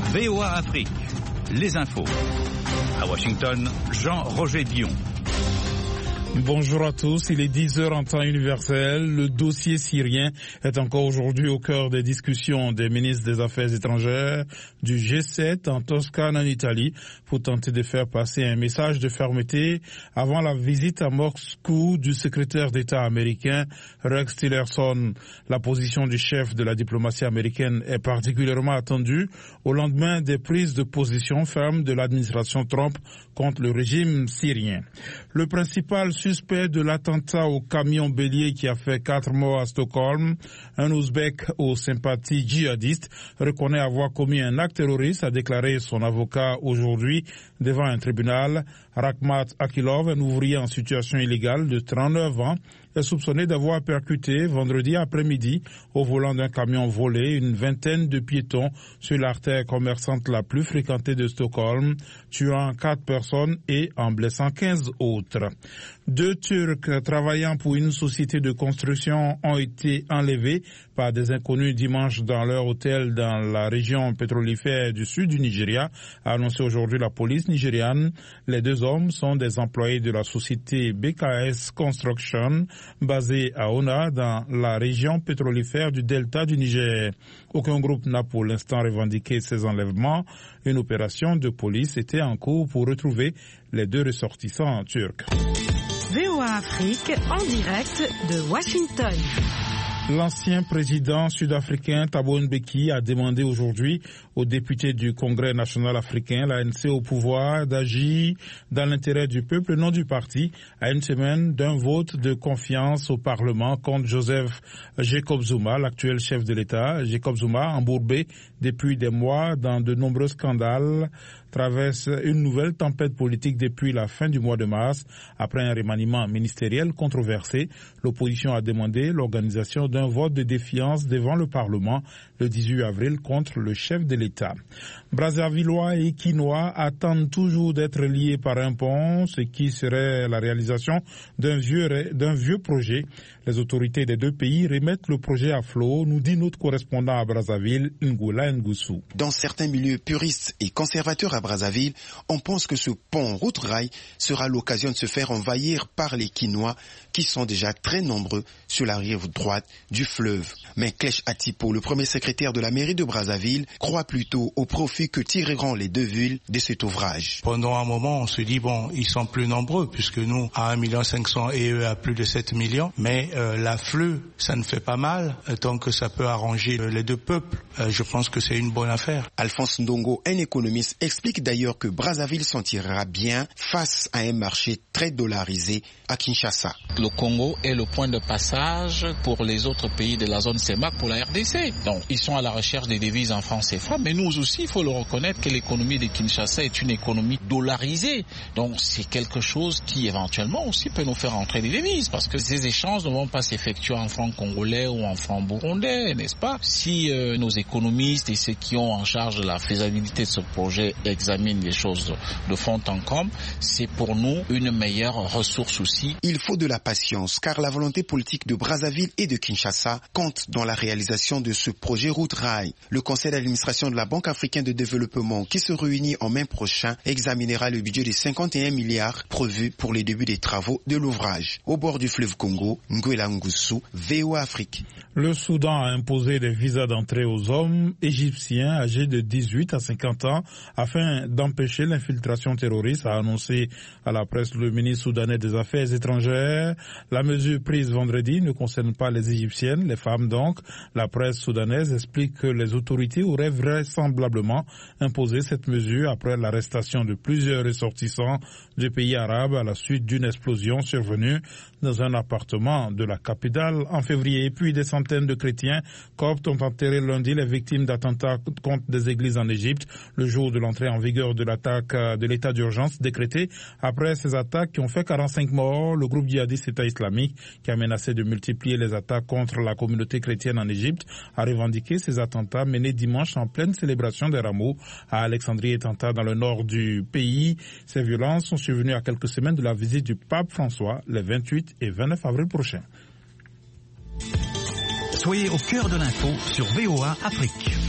VOA Afrique, les infos. À Washington, Jean-Roger Dion. Bonjour à tous, il est 10h en temps universel. Le dossier syrien est encore aujourd'hui au cœur des discussions des ministres des Affaires étrangères du G7 en Toscane en Italie pour tenter de faire passer un message de fermeté avant la visite à Moscou du secrétaire d'État américain Rex Tillerson. La position du chef de la diplomatie américaine est particulièrement attendue au lendemain des prises de position fermes de l'administration Trump contre le régime syrien. Le principal suspect de l'attentat au camion bélier qui a fait 4 morts à Stockholm, un Ouzbek aux sympathies djihadistes, reconnaît avoir commis un acte terroriste, a déclaré son avocat aujourd'hui devant un tribunal. Rakhmat Akilov, un ouvrier en situation illégale de 39 ans, est soupçonné d'avoir percuté vendredi après-midi au volant d'un camion volé une vingtaine de piétons sur l'artère commerçante la plus fréquentée de Stockholm, tuant 4 personnes et en blessant 15 autres. 2 Turcs travaillant pour une société de construction ont été enlevés par des inconnus dimanche dans leur hôtel dans la région pétrolifère du sud du Nigeria, a annoncé aujourd'hui la police nigériane. Les 2 hommes sont des employés de la société BKS Construction, basée à Ona, dans la région pétrolifère du delta du Niger. Aucun groupe n'a pour l'instant revendiqué ces enlèvements. Une opération de police était en cours pour retrouver les 2 ressortissants turcs. VOA Afrique en direct de Washington. L'ancien président sud-africain Thabo Mbeki a demandé aujourd'hui aux députés du Congrès national africain, l'ANC au pouvoir, d'agir dans l'intérêt du peuple et non du parti, à une semaine d'un vote de confiance au Parlement contre Joseph Jacob Zuma, l'actuel chef de l'État. Jacob Zuma, embourbé depuis des mois dans de nombreux scandales, traverse une nouvelle tempête politique depuis la fin du mois de mars. Après un remaniement ministériel controversé, l'opposition a demandé l'organisation d'un vote de défiance devant le Parlement le 18 avril contre le chef de l'État. Brazzavillois et Quinois attendent toujours d'être liés par un pont, ce qui serait la réalisation d'un vieux projet. Les autorités des 2 pays remettent le projet à flot, nous dit notre correspondant à Brazzaville, Ngoula Ngoussou. Dans certains milieux puristes et conservateurs à Brazzaville, on pense que ce pont route-rail sera l'occasion de se faire envahir par les Quinois qui sont déjà très nombreux sur la rive droite du fleuve. Mais Clèche Atipo, le premier secrétaire de la mairie de Brazzaville, croit plutôt au profit que tireront les 2 villes de cet ouvrage. Pendant un moment, on se dit, bon, ils sont plus nombreux, puisque nous, à 1,5 million et eux à plus de 7 millions, mais l'afflux, ça ne fait pas mal, tant que ça peut arranger les 2 peuples. Je pense que c'est une bonne affaire. Alphonse Ndongo, un économiste, explique d'ailleurs que Brazzaville s'en tirera bien face à un marché très dollarisé à Kinshasa. Le Congo est le point de passage pour les autres pays de la zone CEMAC pour la RDC. Donc, ils sont à la recherche des devises en francs CFA, mais nous aussi, il faut le reconnaître que l'économie de Kinshasa est une économie dollarisée. Donc, c'est quelque chose qui, éventuellement, aussi peut nous faire entrer des devises, parce que ces échanges ne vont pas s'effectuer en francs congolais ou en francs burundais, n'est-ce pas? Si nos économistes et ceux qui ont en charge la faisabilité de ce projet examinent les choses de fond en comble, c'est pour nous une meilleure ressource aussi. Il faut de la patience, car la volonté politique de Brazzaville et de Kinshasa compte dans la réalisation de ce projet route-rail. Le conseil d'administration de la Banque africaine de développement, qui se réunit en mai prochain, examinera le budget de 51 milliards prévu pour les débuts des travaux de l'ouvrage. Au bord du fleuve Congo, Ngoula Ngoussou, VOA Afrique. Le Soudan a imposé des visas d'entrée aux hommes égyptiens âgés de 18 à 50 ans afin d'empêcher l'infiltration terroriste, a annoncé à la presse le ministre soudanais des Affaires étrangères. La mesure prise vendredi ne concerne pas les Égyptiennes, les femmes donc. La presse soudanaise explique que les autorités auraient vraisemblablement imposé cette mesure après l'arrestation de plusieurs ressortissants du pays arabe à la suite d'une explosion survenue dans un appartement de la capitale en février. Et puis des centaines de chrétiens coptes ont enterré lundi les victimes d'attentats contre des églises en Égypte le jour de l'entrée en vigueur de l'attaque de l'état d'urgence décrété après ces attaques qui ont fait 45 morts. Le groupe djihadiste État islamique, qui a menacé de multiplier les attaques contre la communauté chrétienne en Égypte, a revendiqué ces attentats menés dimanche en pleine célébration des Rameaux à Alexandrie et Tanta dans le nord du pays. Ces violences sont survenues à quelques semaines de la visite du pape François les 28 et 29 avril prochains. Soyez au cœur de l'info sur VOA Afrique.